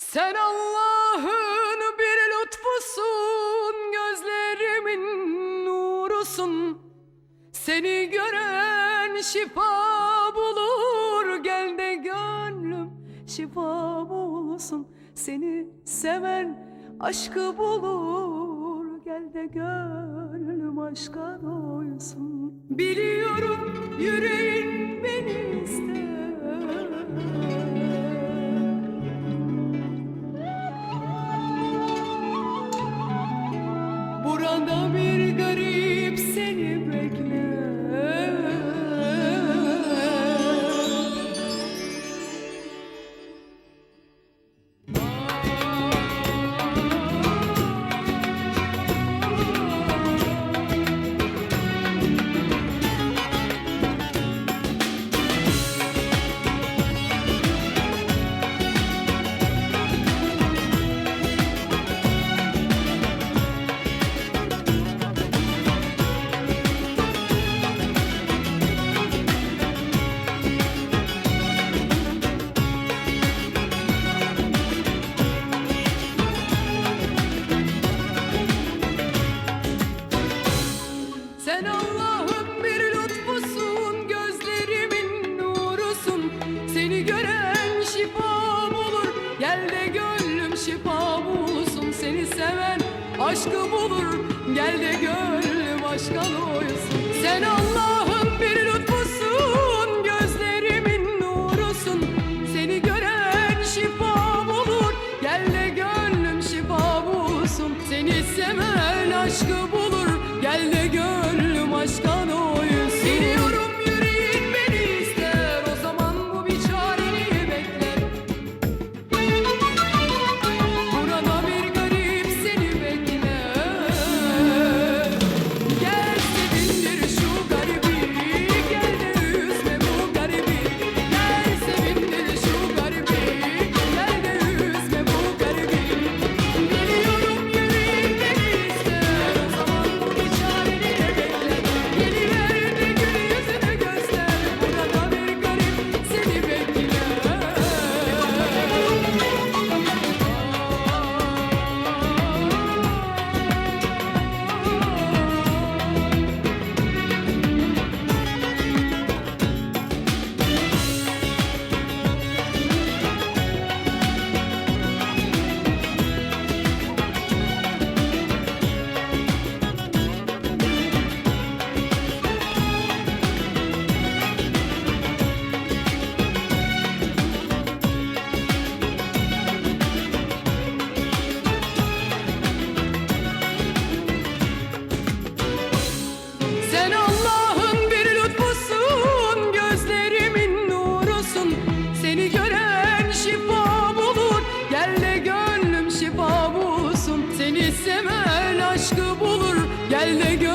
Sen Allah'ın bir lütfusun, gözlerimin nurusun. Seni gören şifa bulur, gel de gönlüm şifa bulsun. Seni seven aşkı bulur, gel de gönlüm aşka doysun. Biliyorum yüreğin beni ister, burada bir garip seni bekler. Sen Allah'ın bir lütfusun, gözlerimin nurusun. Seni gören şifa bulur, gel de gönlüm şifa bulsun. Seni seven aşkı bulur, gel de gönlüm aşka doysun. Sen Allah'ın bir lütfusun, gözlerimin nurusun. Seni gören şifa bulur, gel de gönlüm şifa bulsun. Seni seven aşkı bulur, gel de gönlüm aşka doysun. Biliyorum yüreğin beni ister, o zaman bu bir çareni bekler. Burada bir garip seni bekler. Gel sevindir şu garibi, gel de üzme bu garibi. Gel sevindir şu garibi, gel de üzme bu garibi. Biliyorum yüreğin beni ister, o zaman bu bir çareni bekler. Geliver de gül yüzünü göster, burada bir garip seni bekler. Sen Allah'ın bir lütfusun, gözlerimin nurusun. Seni gören şifa bulur, gel de gönlüm şifa bulsun. Seni seven aşkı bulur, gel de